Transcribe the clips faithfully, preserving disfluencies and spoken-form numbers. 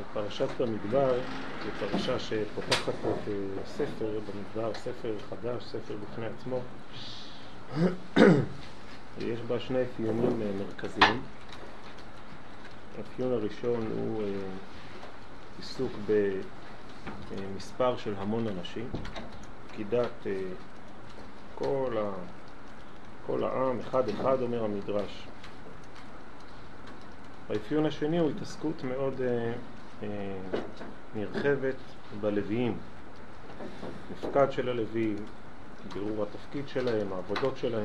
פרשת במדבר היא פרשה שפותחת את ספר במדבר, ספר חדש, ספר בפני עצמו. יש בה שני אפיונים מרכזיים. האפיון הראשון הוא עיסוק במספר של המון אנשים, פקידת כל, ה... כל העם, אחד אחד אומר המדרש. האפיון השני הוא התעסקות מאוד אה, אה, נרחבת בלוויים, מפקד של הלוויים, בירור התפקיד שלהם, העבודות שלהם.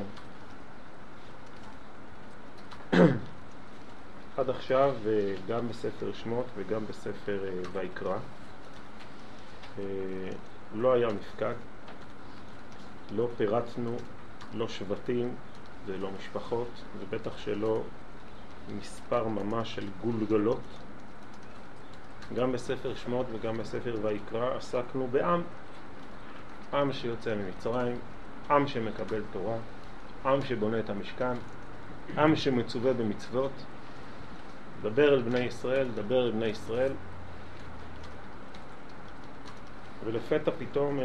עד עכשיו, גם בספר שמות וגם בספר אה, ויקרא, אה, לא היה מפקד, לא פירטנו, לא שבטים ולא משפחות, ובטח שלא מספר ממש של גולגלות. גם בספר שמות וגם בספר ויקרא עסקנו בעם, עם שיוצא ממצרים, עם שמקבל תורה, עם שבונה את המשכן, עם שמצווה במצוות. דבר אל בני ישראל, דבר אל בני ישראל. ולפתע פתאום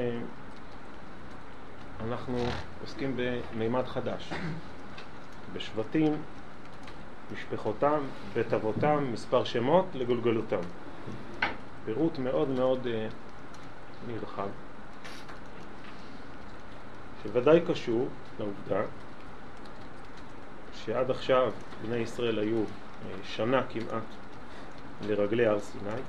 אנחנו עוסקים במימד חדש, בשבטים, משפחותם, בית אבותם, מספר שמות לגולגלותם. פירוט מאוד מאוד אה, נרחב, שוודאי קשור לעובדה שעד עכשיו בני ישראל היו אה, שנה כמעט לרגלי הר סיני,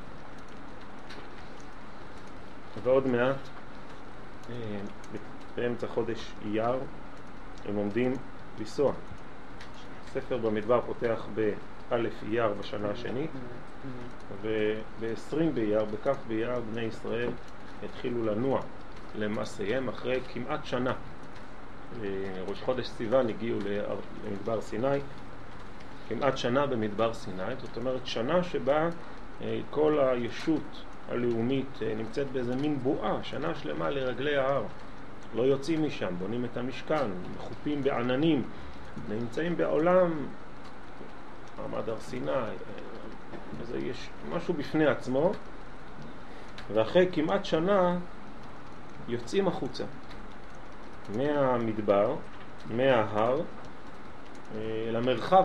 ועוד מעט אה, באמצע חודש אייר הם עומדים לנסוע. ספר במדבר פותח באלף אייר בשנה השנית, וב-עשרים באייר, בכף באייר, בני ישראל התחילו לנוע למעשיהם אחרי כמעט שנה. ראש חודש סיוון הגיעו למדבר סיני, כמעט שנה במדבר סיני, זאת אומרת שנה שבה כל הישות הלאומית נמצאת באיזה מין בועה, שנה שלמה לרגלי ההר. לא יוצאים משם, בונים את המשכן, מחופים בעננים, נמצאים בעולם מעמד הר סיני. אז יש משהו בפני עצמו, ואחרי כמעט שנה יוצאים החוצה מהמדבר, מההר אל המרחב.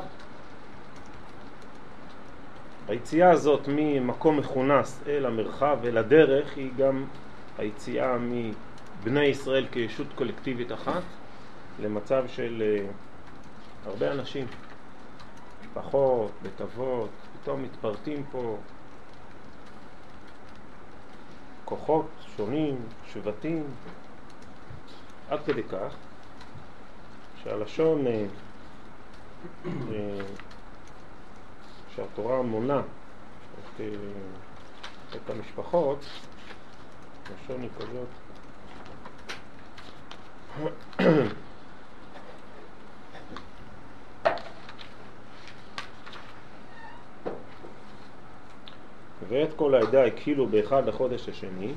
היציאה הזאת ממקום מכונס אל המרחב, אל הדרך, היא גם היציאה מבני ישראל כישות קולקטיבית אחת למצב של הרבה אנשים, משפחות, בית אבות, פתאום מתפרטים פה כוחות שונים, שבטים, עד כדי כך שהלשון אה, אה, שהתורה מונה את, אה, את המשפחות, לשון היא כזאת ואת כל העדה הקהילו באחד החודש השני,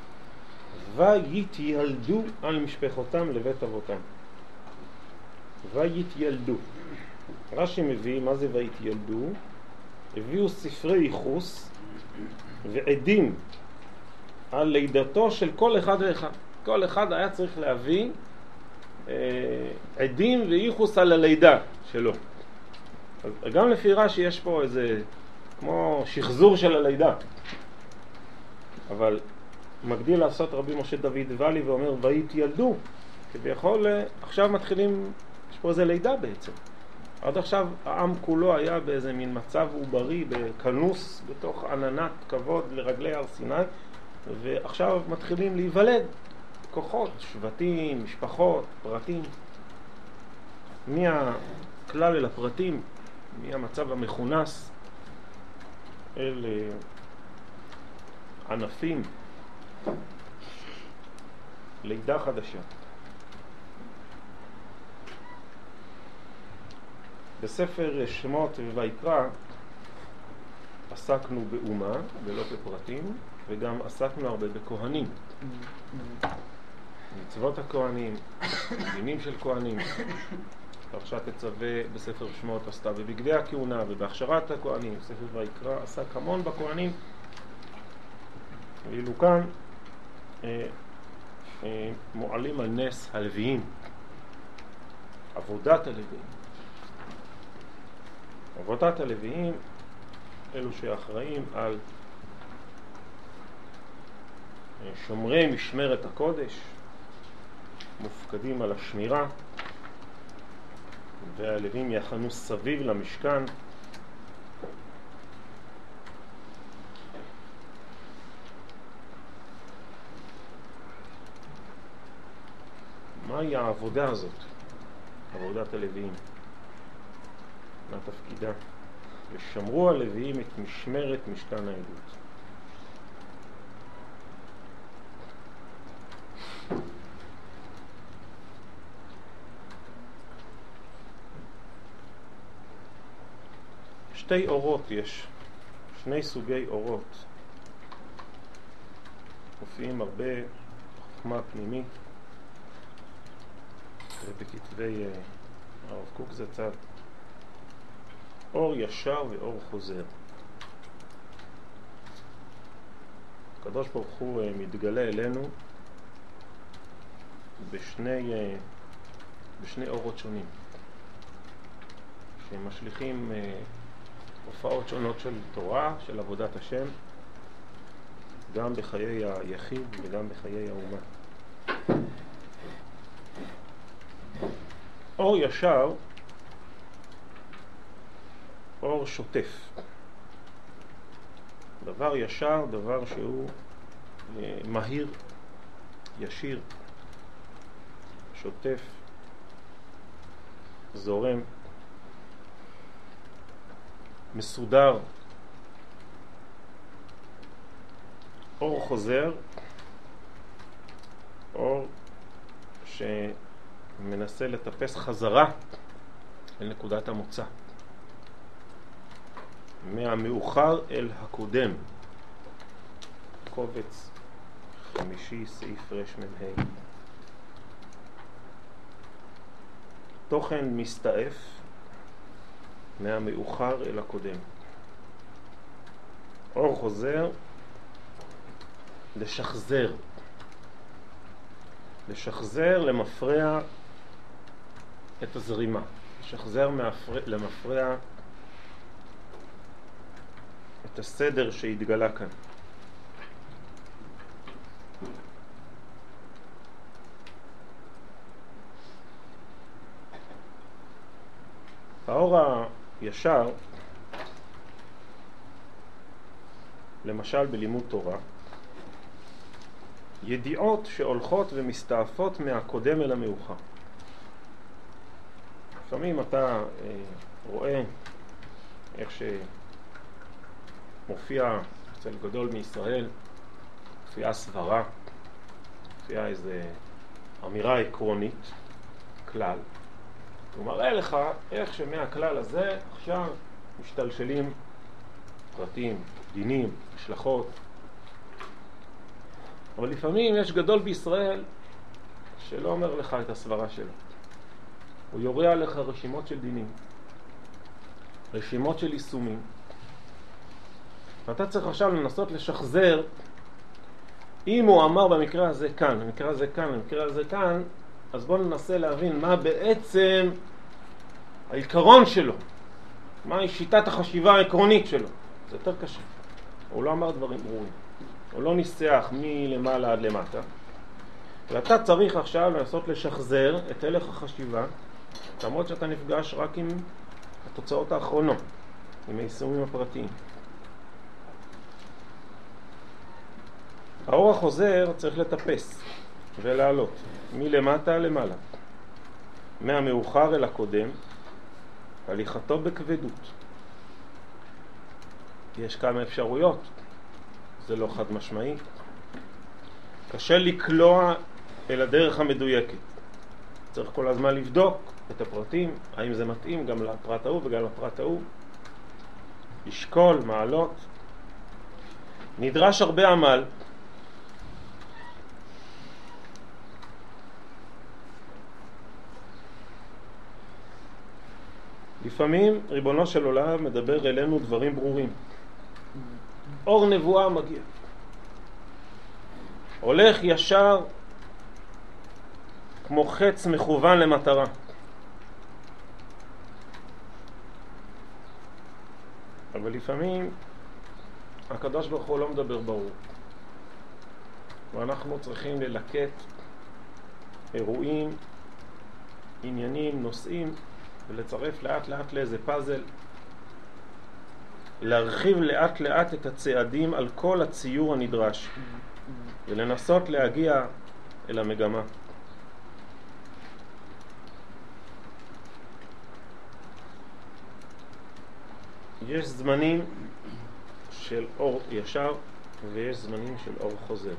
ויתיילדו על משפחותם לבית אבותם. ויתיילדו. רש"י מביא, מה זה ויתיילדו? הביאו ספרי ייחוס ועדים על לידתו של כל אחד ואחד. כל אחד היה צריך להביא אה, עדים וייחוס על הלידה שלו. אז גם לפי רש"י יש פה איזה כמו שחזור של הלידה, אבל מגדיל לעשות רבי משה דוד ואלי ואומר ויתיילדו, כביכול עכשיו מתחילים, יש פה איזה לידה בעצם. עד עכשיו העם כולו היה באיזה מין מצב עוברי, בכנוס בתוך עננת כבוד לרגלי הר סיני, ועכשיו מתחילים להיוולד כוחות, שבטים, משפחות, פרטים, מהכלל אל הפרטים, מהמצב המכונס אל ענפים, לידה חדשה. בספר שמות ויקרא עסקנו באומה ולא בפרטים, וגם עסקנו הרבה בכהנים, מצוות הכהנים, דינים של כהנים. פרשת תצווה בספר שמות עסקה בבגדי הכהונה ובהכשרת הכהנים. ספר ויקרא עסק המון בכהנים ואילו כאן אה, אה, מועלים על נס הלוויים, עבודת הלוויים. עבודת הלוויים אלו שאחראים על שומרי משמרת הקודש, מופקדים על השמירה, והלוויים יחנו סביב למשכן. מהי העבודה הזאת? עבודת הלוויים. מה תפקידה? ושמרו הלוויים את משמרת משכן העדות. שתי אורות יש, שני סוגי אורות. מופיעים הרבה חוכמה פנימית ובכתבי הרב קוק זצ"ל. אור ישר ואור חוזר. הקדוש ברוך הוא מתגלה אלינו בשני, בשני אורות שונים שמשליכים הופעות שונות של תורה, של עבודת השם, גם בחיי היחיד וגם בחיי האומה. אור ישר, אור שוטף. דבר ישר, דבר שהוא מהיר, ישיר, שוטף, זורם, מסודר. אור חוזר, אור שמנסה לטפס חזרה אל נקודת המוצא, מהמאוחר אל הקודם. קובץ חמישי סעיף רמ"ה. תוכן מסתעף מהמאוחר אל הקודם. אור חוזר, לשחזר. לשחזר למפרע את הזרימה. לשחזר למפרע את הסדר שהתגלה כאן. האור הישר, למשל בלימוד תורה, ידיעות שהולכות ומסתעפות מהקודם אל המאוחר. לפעמים אתה אה, רואה איך שמופיע אצל גדול מישראל, מופיעה סברה, מופיעה איזו אמירה עקרונית, כלל. הוא מראה לך איך שמהכלל הזה עכשיו משתלשלים פרטים, דינים, השלכות. אבל לפעמים יש גדול בישראל שלא אומר לך את הסברה שלו. הוא יורה עליך רשימות של דינים, רשימות של יישומים. ואתה צריך עכשיו לנסות לשחזר, אם הוא אמר במקרה הזה כאן, במקרה הזה כאן, במקרה הזה כאן, אז בואו ננסה להבין מה בעצם העיקרון שלו, מהי שיטת החשיבה העקרונית שלו. זה יותר קשה. הוא לא אמר דברים ברורים. הוא לא ניסח מלמעלה עד למטה. ואתה צריך עכשיו לנסות לשחזר את הלך החשיבה, למרות שאתה נפגש רק עם התוצאות האחרונות, עם היישומים הפרטיים. האור החוזר צריך לטפס ולעלות מלמטה למעלה, מהמאוחר אל הקודם, הליכתו בכבדות. יש כמה אפשרויות, זה לא חד משמעי. קשה לקלוע אל הדרך המדויקת. צריך כל הזמן לבדוק את הפרטים, האם זה מתאים גם לפרט ההוא וגם לפרט ההוא. לשקול, מעלות. נדרש הרבה עמל. לפעמים ריבונו של עולם מדבר אלינו דברים ברורים. אור נבואה מגיע. הולך ישר כמו חץ מכוון למטרה. אבל לפעמים הקדוש ברוך הוא לא מדבר ברור, ואנחנו צריכים ללקט אירועים, עניינים, נושאים, ולצרף לאט לאט לאיזה פאזל, להרחיב לאט לאט את הצעדים על כל הציור הנדרש, ולנסות להגיע אל המגמה. יש זמנים של אור ישר ויש זמנים של אור חוזר.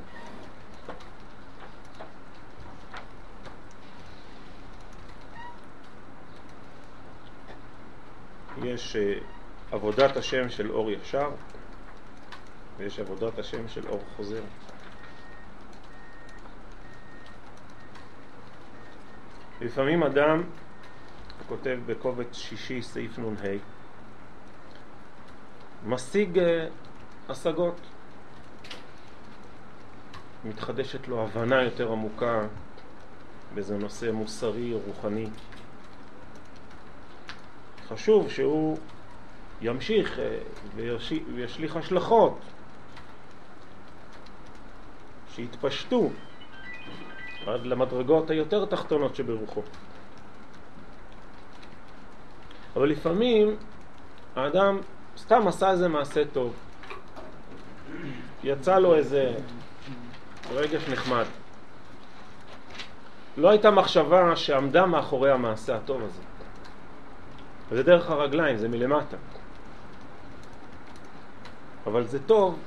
יש uh, עבודת השם של אור ישר ויש עבודת השם של אור חוזר. לפעמים אדם כותב בקובץ שישי סעיף נון ה' משיג uh, השגות, מתחדשת לו הבנה יותר עמוקה באיזה נושא מוסרי או רוחני. חשוב שהוא ימשיך וישליך השלכות שיתפשטו עד למדרגות היותר תחתונות שברוחו. אבל לפעמים האדם סתם עשה איזה מעשה טוב, יצא לו איזה רגש נחמד, לא הייתה מחשבה שעמדה מאחורי המעשה הטוב הזה, וזה דרך הרגליים, זה מלמטה. אבל זה טוב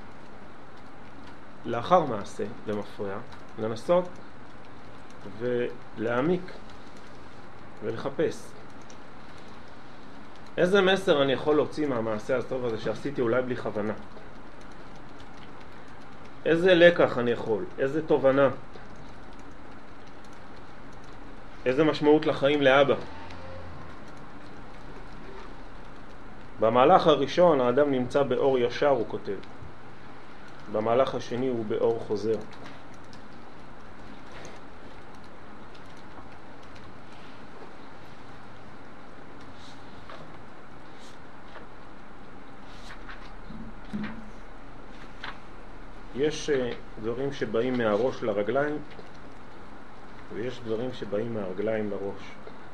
לאחר מעשה, למפרע, לנסות ולהעמיק ולחפש איזה מסר אני יכול להוציא מהמעשה הטוב הזה שעשיתי אולי בלי כוונה. איזה לקח אני יכול, איזה תובנה, איזה משמעות לחיים לאבא. במהלך הראשון האדם נמצא באור ישר, הוא כותב. במהלך השני הוא באור חוזר. יש דברים שבאים מהראש לרגליים, ויש דברים שבאים מהרגליים לראש.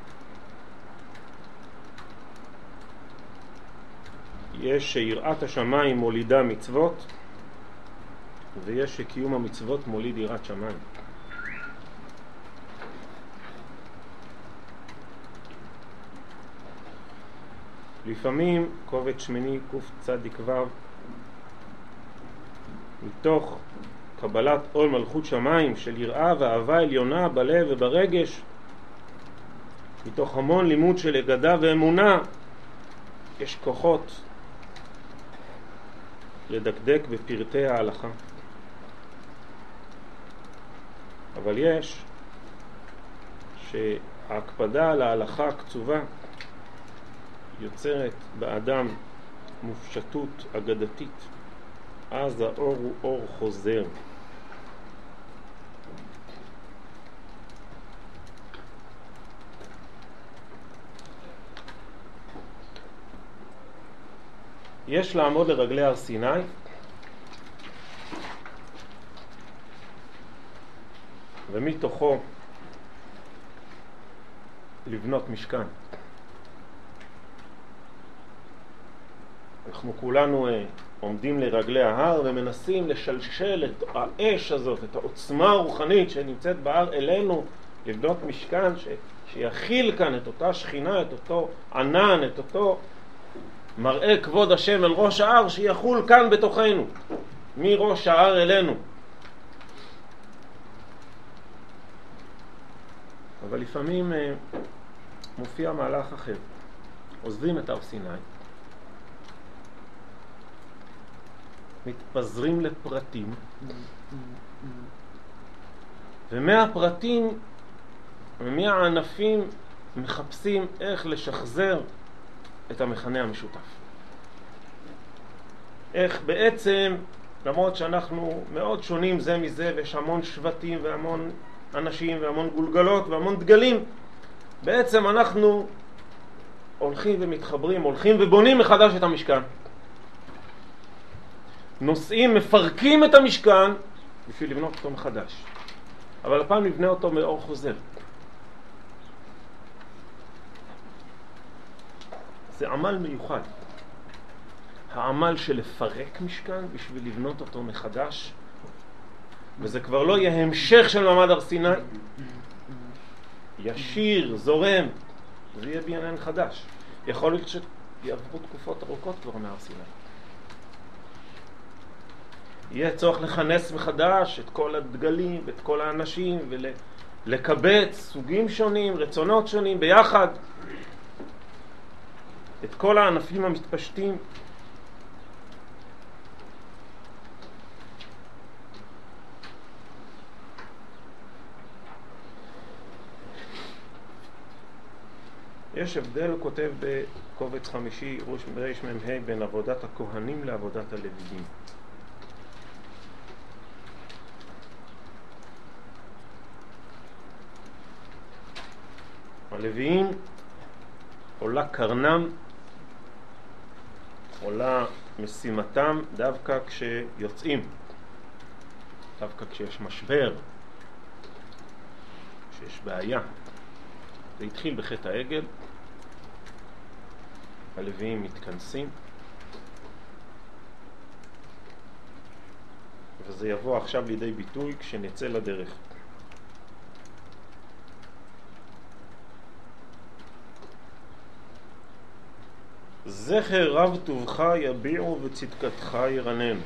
יש שיראת השמיים מולידה מצוות, ויש שקיום המצוות מוליד יראת שמיים. לפעמים קובץ שמיני קוף צדיק וו, מתוך קבלת עול מלכות שמיים של יראה ואהבה עליונה בלב וברגש, מתוך המון לימוד של אגדה ואמונה, יש כוחות לדקדק בפרטי ההלכה. אבל יש שההקפדה על ההלכה הקצובה יוצרת באדם מופשטות אגדתית, אז האור הוא אור חוזר. יש לעמוד לרגלי הר סיני ומתוכו לבנות משכן. אנחנו כולנו עומדים לרגלי ההר ומנסים לשלשל את האש הזאת, את העוצמה הרוחנית שנמצאת בהר אלינו, לבנות משכן ש... שיכיל כאן את אותה שכינה, את אותו ענן, את אותו מראה כבוד השם אל ראש ההר שיחול כאן בתוכנו, מראש ההר אלינו. אבל לפעמים מופיע מהלך אחר. עוזבים את הר סיני, מתפזרים לפרטים, ומהפרטים ומהענפים מחפשים איך לשחזר את המכנה המשותף. איך בעצם למרות שאנחנו מאוד שונים זה מזה, ויש המון שבטים והמון אנשים והמון גולגלות והמון דגלים, בעצם אנחנו הולכים ומתחברים, הולכים ובונים מחדש את המשכן. נוסעים, מפרקים את המשכן בשביל לבנות אותו מחדש. אבל הפעם נבנה אותו מאור חוזר. זה עמל מיוחד. העמל של לפרק משכן בשביל לבנות אותו מחדש. וזה כבר לא יהיה המשך של מעמד הר סיני. ישיר, זורם. זה יהיה בניין חדש. יכול להיות שיעברו תקופות ארוכות כבר מהר סיני. יהיה צורך לכנס מחדש את כל הדגלים ואת כל האנשים ולקבץ סוגים שונים, רצונות שונים ביחד. את כל הענפים המתפשטים. יש הבדל, הוא כותב בקובץ חמישי ראש מרש מ"ה, בין עבודת הכהנים לעבודת הלוויים. הלוויים עולה קרנם, עולה משימתם דווקא כשיוצאים, דווקא כשיש משבר, כשיש בעיה. זה התחיל בחטא העגל, הלוויים מתכנסים, וזה יבוא עכשיו לידי ביטוי כשנצא לדרך. זכר רב טובך יביעו וצדקתך ירננו.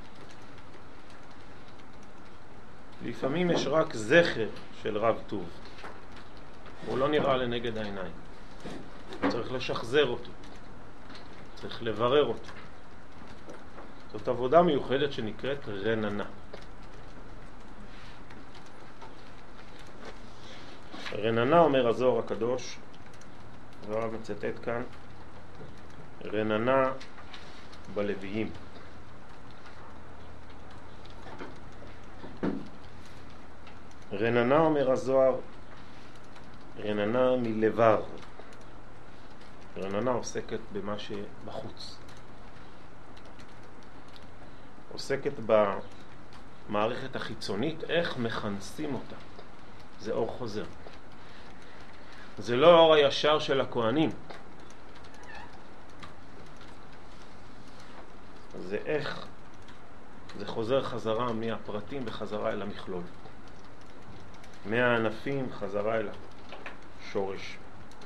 לפעמים יש רק זכר של רב טוב, הוא לא נראה לנגד העיניים. צריך לשחזר אותו, צריך לברר אותו. זאת עבודה מיוחדת שנקראת רננה. רננה, אומר הזוהר הקדוש, והרב מצטט כאן, רננה בלוויים. רננה, אומר הזוהר, רננה מלבר. רננה עוסקת במה שבחוץ. עוסקת במערכת החיצונית, איך מכנסים אותה. זה אור חוזר. זה לא האור הישר של הכהנים. זה איך זה חוזר חזרה מהפרטים בחזרה אל המכלול. מהענפים חזרה אל השורש.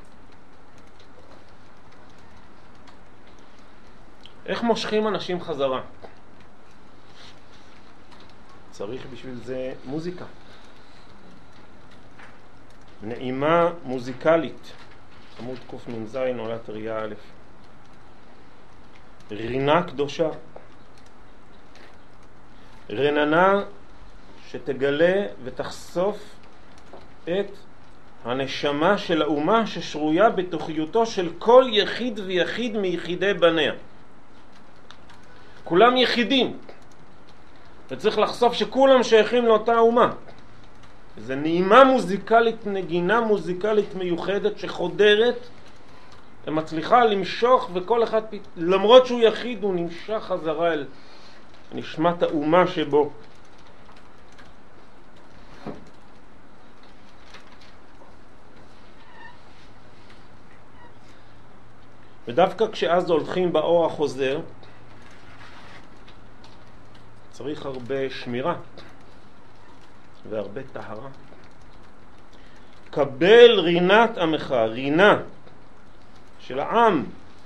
איך מושכים אנשים חזרה? צריך בשביל זה מוזיקה. נעימה מוזיקלית. עמוד קמ"ז עולת ראייה א'. רינה קדושה. רננה שתגלה ותחשוף את הנשמה של האומה ששרויה בתוכיותו של כל יחיד ויחיד מיחידי בניה. כולם יחידים, וצריך לחשוף שכולם שייכים לאותה אומה. זה נעימה מוזיקלית, נגינה מוזיקלית מיוחדת שחודרת ומצליחה למשוך, וכל אחד, למרות שהוא יחיד, הוא נמשך חזרה אל נשמת האומה שבו. ודווקא כשאז הולכים באור החוזר, צריך הרבה שמירה והרבה טהרה. קבל רינת עמך, רינה של העם,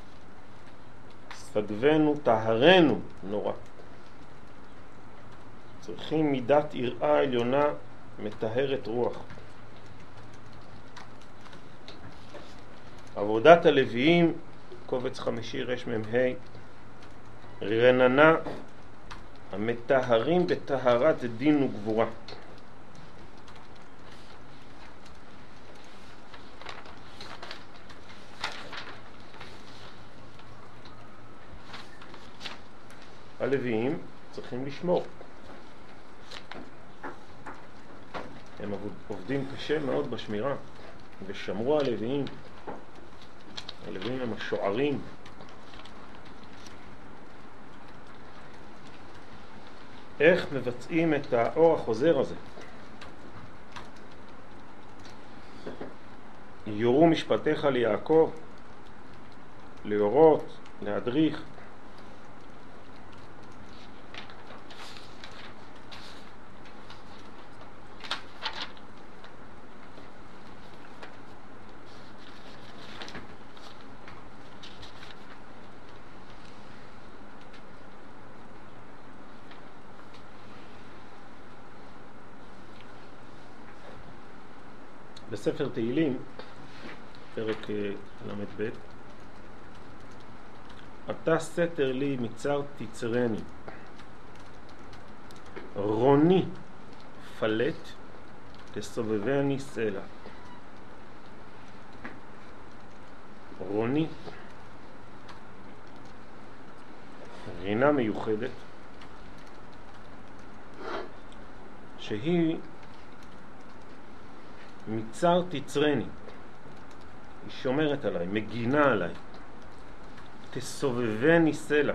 סגבנו, טהרנו, נורא. צריכים מידת יראה עליונה מטהרת רוח. עבודת הלוויים, קובץ חמישי רש מ"ה, רננה המטהרים בטהרת דין וגבורה. הלוויים צריכים לשמור. הם עובדים קשה מאוד בשמירה, ושמרו הלוויים. הלוויים הם השוערים. איך מבצעים את האור החוזר הזה? יורו משפטיך ליעקב, להורות, להדריך. בספר תהילים, פרק למ"ב, אתה סתר לי מצר תצרני, רוני פלט תסובבני סלע. רוני, רינה מיוחדת, שהיא מצר תצרני, היא שומרת עליי, מגינה עליי. תסובבני סלע,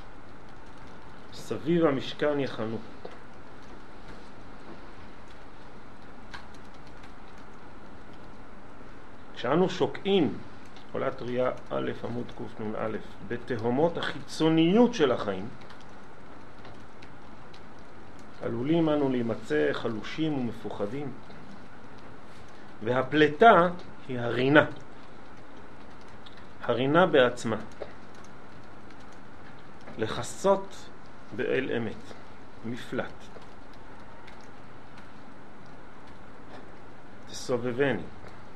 סביב המשכן יחנו. כשאנו שוקעים, עולה תרי"א א' עמוד קנ"א, בתהומות החיצוניות של החיים, עלולים אנו להימצא חלושים ומפוחדים, והפלטה היא הרינה, הרינה בעצמה, לחסות באל אמת, מפלט. תסובבני.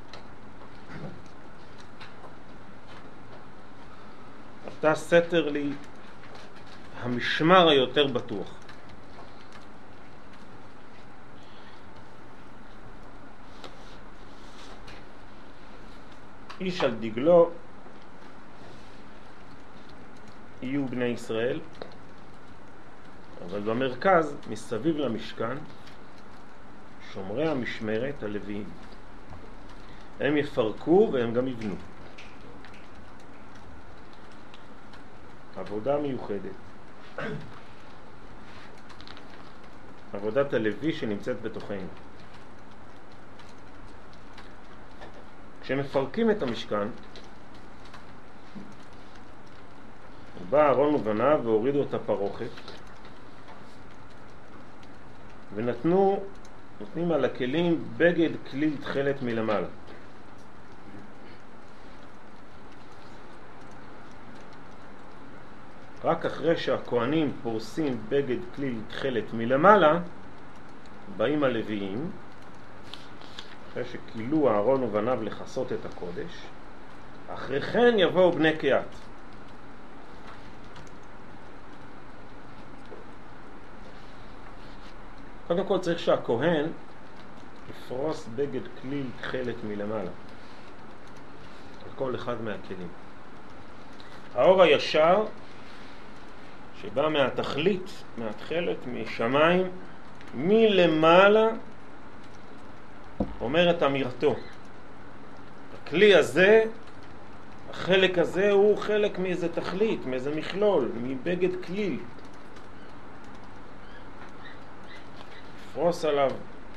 אתה סתר לי המשמר היותר בטוח. איש על דגלו יהיו בני ישראל, אבל במרכז, מסביב למשכן, שומרי המשמרת הלוויים. הם יפרקו והם גם יבנו. עבודה מיוחדת. עבודת הלוי שנמצאת בתוכנו. כשמפרקים את המשכן, בא אהרון ובניו והורידו את הפרוכת, ונתנו, נותנים על הכלים בגד כליל תכלת מלמעלה. רק אחרי שהכהנים פורסים בגד כליל תכלת מלמעלה, באים הלוויים, אחרי שכילו אהרון ובניו לחסות את הקודש, אחרי כן יבואו בני קהת. קודם כל צריך שהכהן יפרוס בגד כליל תכלת מלמעלה על כל אחד מהכלים. האור הישר שבא מהתכלית, מהתכלת, משמיים, מלמעלה, אומר את אמירתו. הכלי הזה, החלק הזה הוא חלק מאיזה תכלית, מאיזה מכלול, מבגד כליל. פרוס עליו,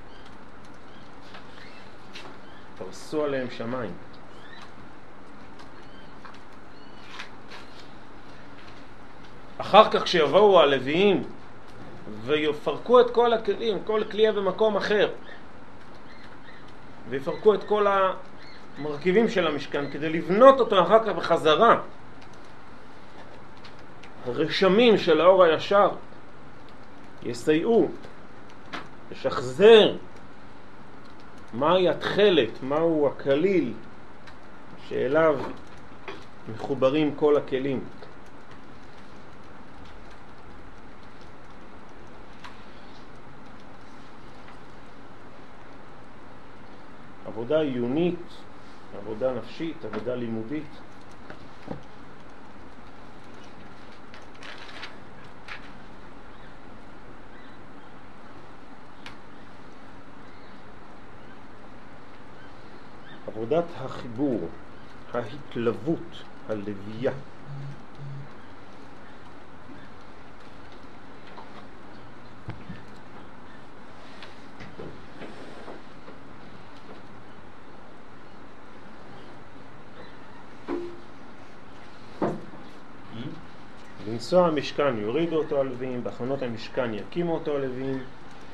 פרסו עליהם שמיים. אחר כך כשיבואו הלוויים ויפרקו את כל הכלים, כל כלי יהיה במקום אחר, ויפרקו את כל המרכיבים של המשכן כדי לבנות אותו אחר כך בחזרה, הרשמים של האור הישר יסייעו לשחזר מהי התכלת, מהו הכליל שאליו מחוברים כל הכלים. עבודה עיונית, עבודה נפשית, עבודה לימודית. עבודת החיבור, ההתלוות, הלוויה. לנסוע המשכן יורידו אותו הלווים, בהכנות המשכן יקימו אותו הלווים.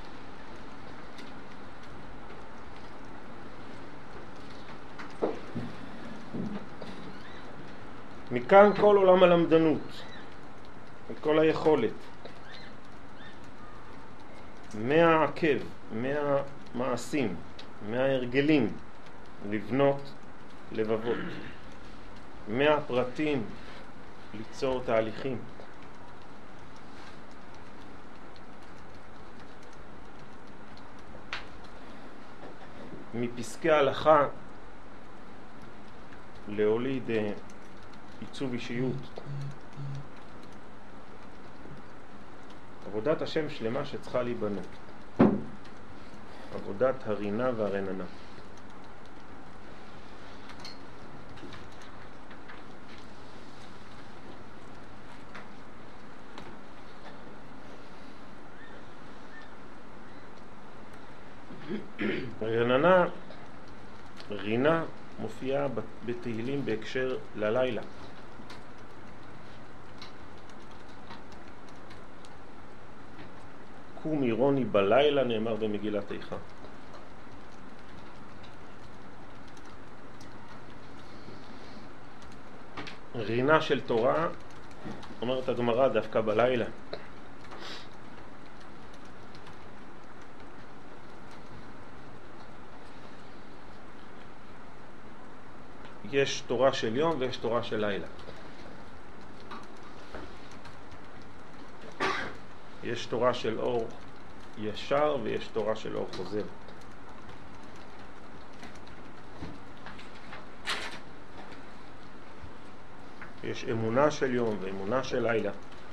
מכאן כל עולם הלמדנות, וכל היכולת, מהעקב, מהמעשים, מההרגלים, לבנות לבבות, מהפרטים, ליצור תהליכים. מפסקי ההלכה להוליד עיצוב אישיות. עבודת השם שלמה שצריכה להיבנות. עבודת הרינה והרננה. רננה, רינה מופיעה בתהילים בהקשר ללילה. קום עירוני בלילה נאמר במגילת איכה. רינה של תורה אומרת הגמרא דווקא בלילה. יש תורה של יום ויש תורה של לילה. יש תורה של אור ישר ויש תורה של אור חוזר. יש אמונה של יום ואמונה של לילה.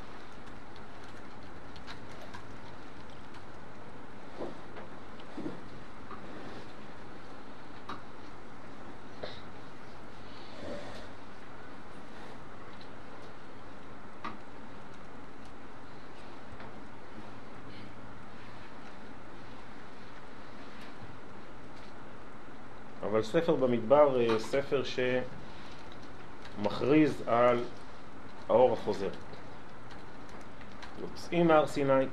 אבל ספר במדבר, ספר שמכריז על האור החוזר. יוצאים מהר סיני,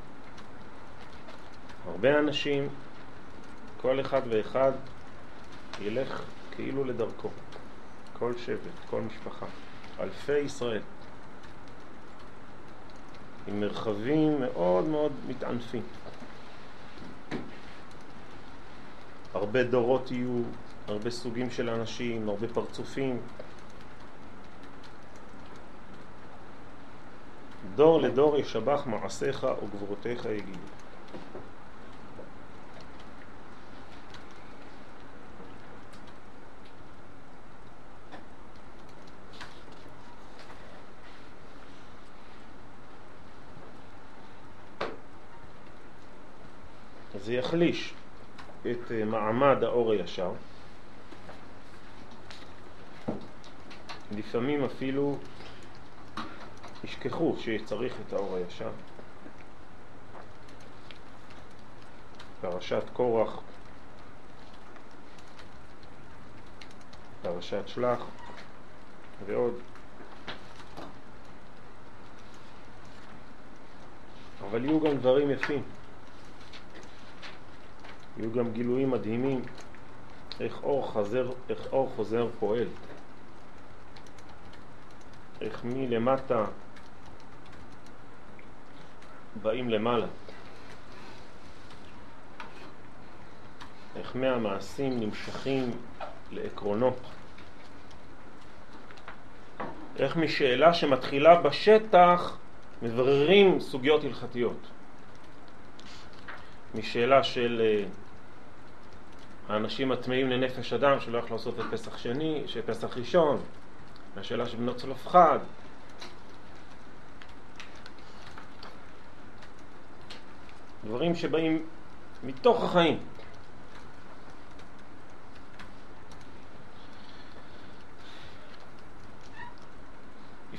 הרבה אנשים, כל אחד ואחד ילך כאילו לדרכו. כל שבט, כל משפחה, אלפי ישראל. עם מרחבים מאוד מאוד מתענפים. הרבה דורות יהיו, הרבה סוגים של אנשים, הרבה פרצופים. דור לדור ישבח מעשיך וגבורותיך יגידו. זה יחליש את מעמד האור הישר. לפעמים אפילו ישכחו שצריך את האור הישר. פרשת קורח, פרשת שלח ועוד. אבל יהיו גם דברים יפים. יהיו גם גילויים מדהימים איך אור חוזר, איך אור חוזר פועל. איך מלמטה באים למעלה. איך מהמעשים נמשכים לעקרונות. איך משאלה שמתחילה בשטח מבררים סוגיות הלכתיות. משאלה של האנשים הטמאים לנפש אדם שלא יכול לעשות את פסח שני, שפסח ראשון, מהשאלה של בנות צלופחד. דברים שבאים מתוך החיים.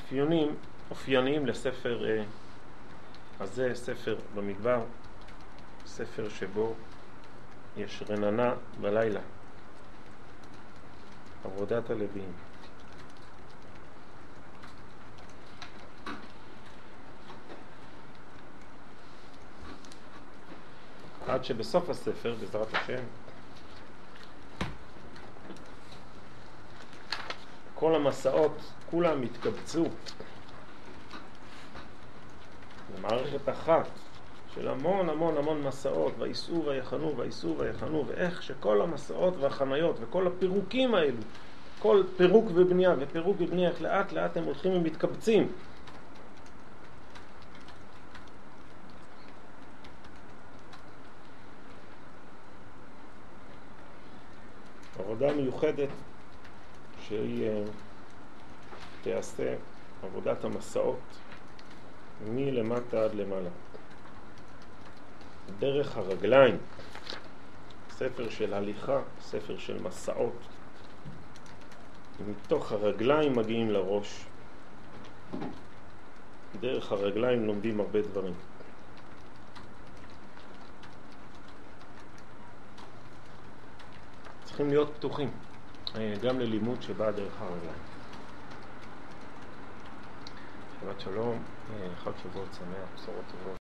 אפיונים אופייניים לספר הזה, ספר במדבר, ספר שבו יש רננה בלילה, עבודת הלוויים. עד שבסוף הספר, בעזרת השם, כל המסעות כולם התקבצו במערכת אחת של המון המון המון מסעות, וייסעו ויחנו וייסעו ויחנו, ואיך שכל המסעות והחניות וכל הפירוקים האלו, כל פירוק ובנייה ופירוק ובנייה, איך לאט לאט הם הולכים ומתקבצים. עבודה מיוחדת שהיא תעשה עבודת המסעות מלמטה עד למעלה, דרך הרגליים, ספר של הליכה, ספר של מסעות, מתוך הרגליים מגיעים לראש, דרך הרגליים לומדים הרבה דברים. צריכים להיות פתוחים גם ללימוד שבא דרך הרגליים. שבת שלום, חג שבועות שמח, בשורות טובות.